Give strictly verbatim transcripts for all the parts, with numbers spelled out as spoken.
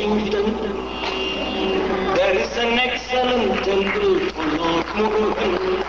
Washington, there is an excellent temple for Lord Murugan.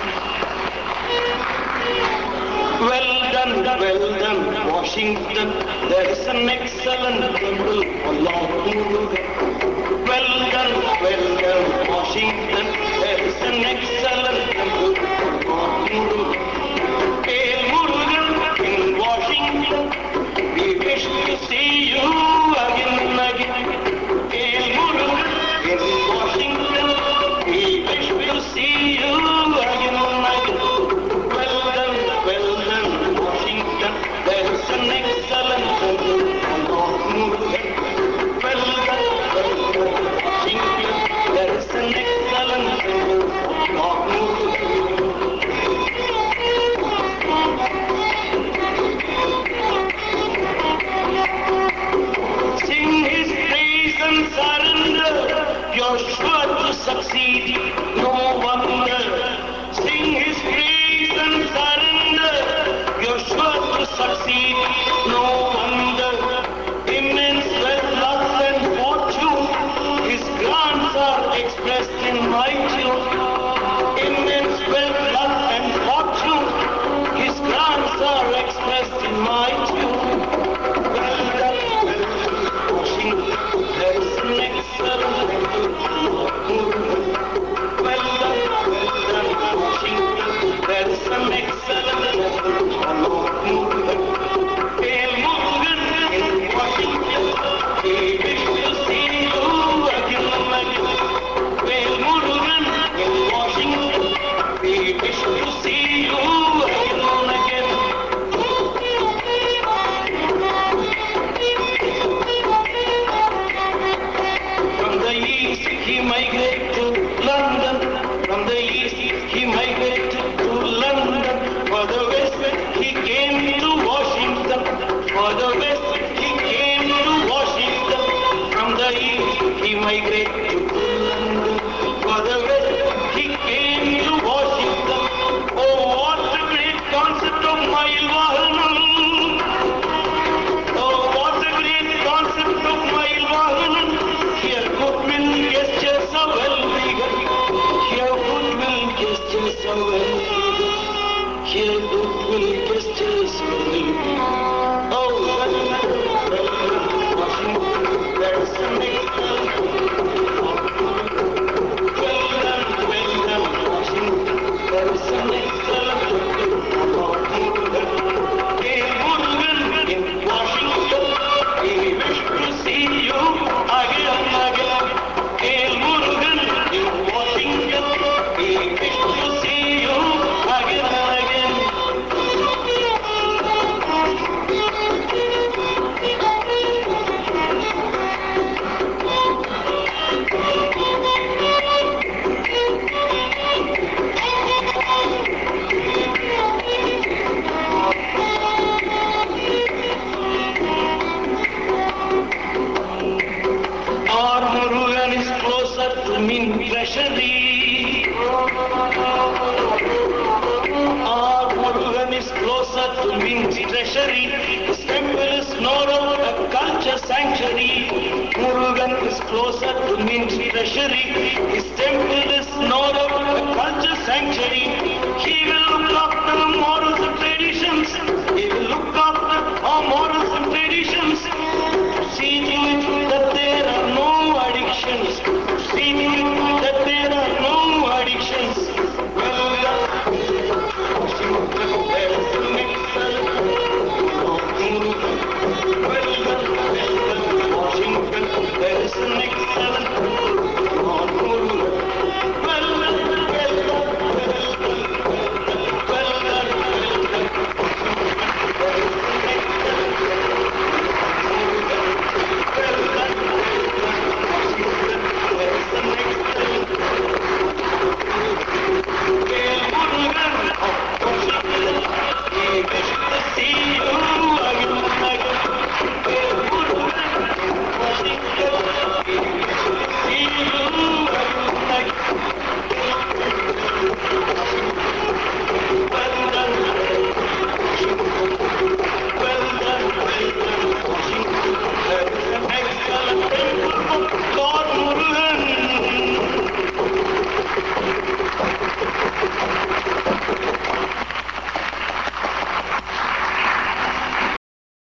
Well done, well done, Washington, there is an excellent temple for Lord Murugan. Well done, well done, Washington, there is an excellent temple for Lord Murugan. Hail Murugan in Washington, we wish to see you again and again. Hail Murugan in Washington, we wish to see you again and again. Well done, well done, Washington, there is an excellent temple for Lord Murugan. Well done, well done, Washington, there is an excellent temple for Lord Murugan. Sing his praise and surrender, you're sure to succeed, no wonder. Sing his praise and surrender, you're sure to succeed, no wonder. Immense wealth and fortune, his grants are expressed in my tune. Immense wealth and fortune, his grants are expressed in my tune. Well done, well done, Washington, there is an excellent temple. Well done, well done, Washington, there is an excellent temple for Lord Murugan. Hail Murugan in Washington, we wish to see you again and again. Hail Murugan in Washington, we wish to see you again and again. From the east he migrated to London. From the east he migrated to London. For the west he came to Washington. For the west he came to Washington. From the east he migrated to London. For the west he came to Washington. Oh, what a great concept of Mailwahanam! Oh, what a great concept of Mailwahanam! Here goodwill gestures are well begun. Here goodwill gestures are well begun. Here goodwill gestures are well begun. Oh, well done, well done, Washington, there is an excellent. Well done, well done, Washington, there is an excellent. Hail Murugan in Washington, we wish to see you again and again. Hail Murugan in Washington, we wish to see you again and again. Our Murugan is closer to Mint Treasury. Our Murugan is closer to Mint Treasury. His temple is Noro, a culture sanctuary. Murugan is closer to Mint Treasury. His temple is Noro, a culture sanctuary. He will look after moral